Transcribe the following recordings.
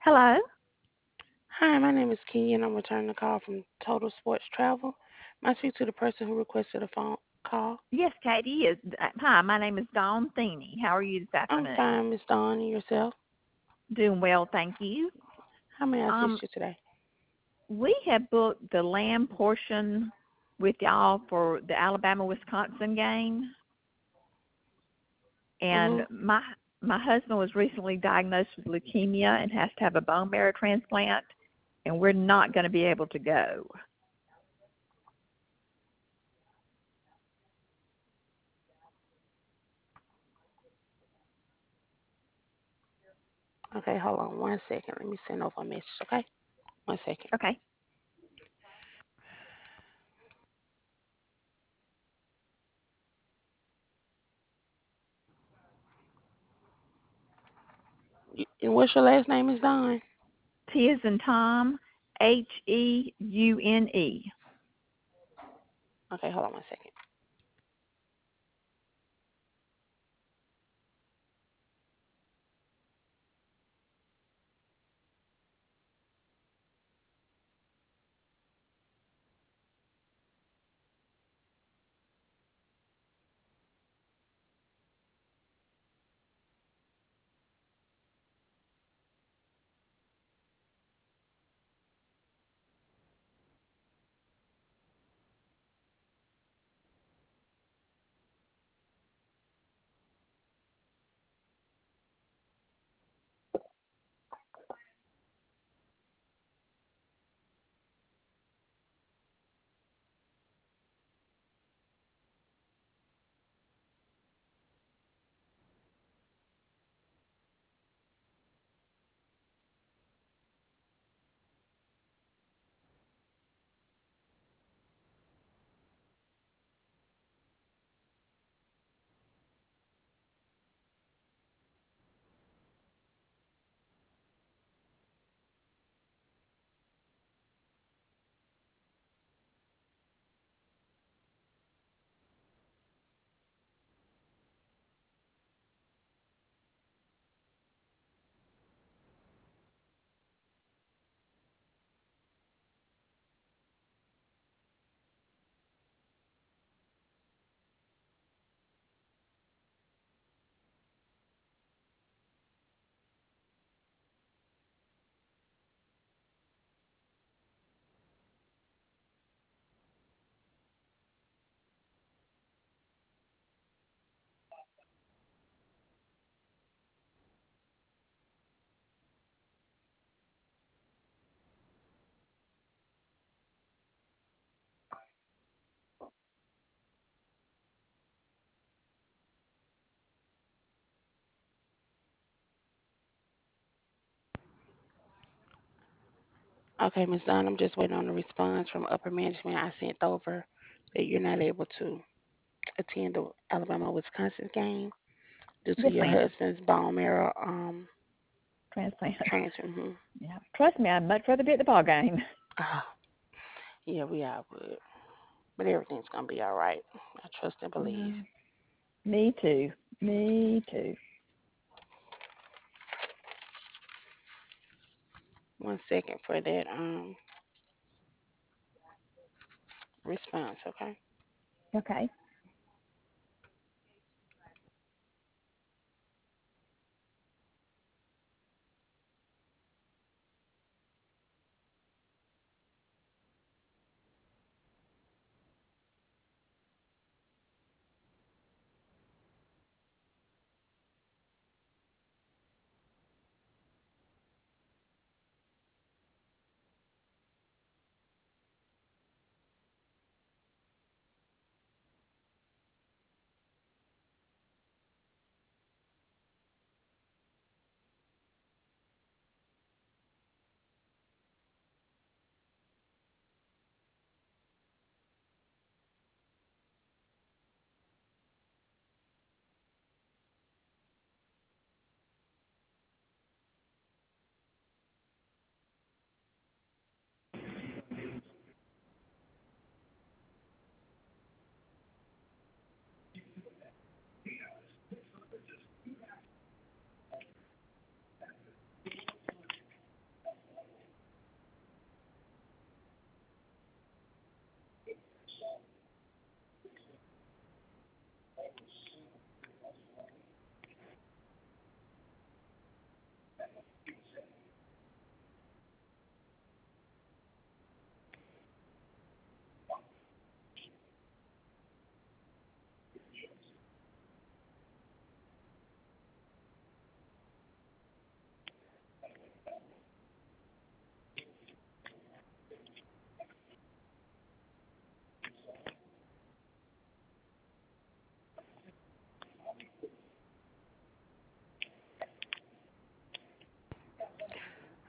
Hello. Hi, my name is Kenya and I'm returning a call from Total Sports Travel. May I speak to the person who requested a phone call? Yes, Katie. Hi, my name is Dawn Theeney. How are you this I'm afternoon? fine, Miss Dawn, and yourself? Doing well, thank you. How may I assist Um, you today? we have booked the land portion with y'all for the Alabama-Wisconsin game, and Mm-hmm. my husband was recently diagnosed with leukemia and has to have a bone marrow transplant, and we're not going to be able to go. Okay, hold on 1 second. Let me send over a message, okay? 1 second. Okay. And what's your last name, Miss Dawn? T as in Tom, Heune. Okay, hold on 1 second. Okay, Miss Dawn, I'm just waiting on a response from upper management. I sent over that you're not able to attend the Alabama-Wisconsin game due to Yes, your ma'am. husband's bone marrow Transplant. transfer. Mm-hmm. Yeah. Trust me, I'd much rather be at the ball game. Ah, yeah, we are, but everything's gonna be all right. I trust and believe. Uh, Me too. Me too. 1 second for that response, okay? Okay.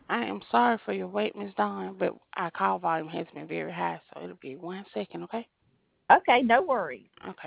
I am sorry for your wait, Miss Dawn, but our call volume has been very high, so it'll be 1 second, okay? Okay, no worries. Okay.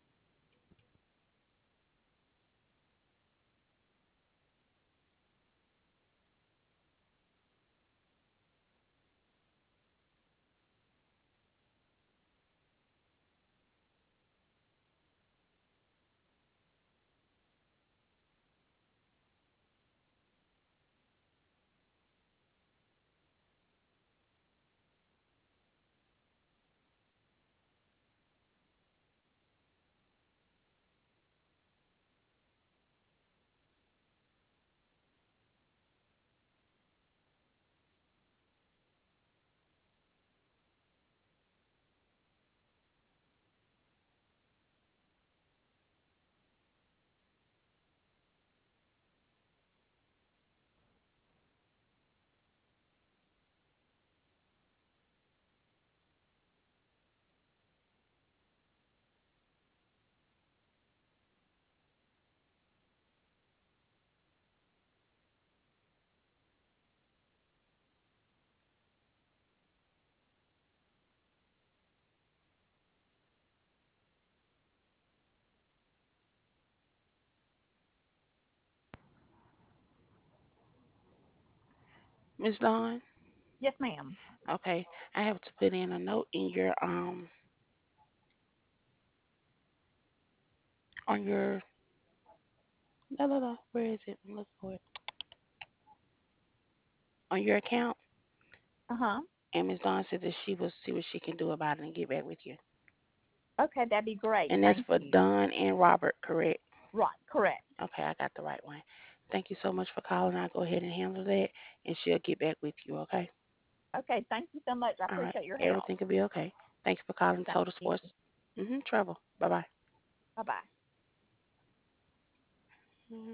Miss Dawn, Yes, ma'am. okay. I have to put in a note in your on your la. Where is it? I'm looking for it. On your account. Uh huh. And Miss Dawn said that she will see what she can do about it and get back with you. Okay, that'd be great. And that's Thank for you. Don and Robert, correct? Right, correct. Okay, I got the right one. Thank you so much for calling. I'll go ahead and handle that, and she'll get back with you, okay? Okay, thank you so much. I All right. appreciate your help. Everything will be okay. Thank you for calling Thank Total you. Sports. Trouble. Bye bye. Bye bye.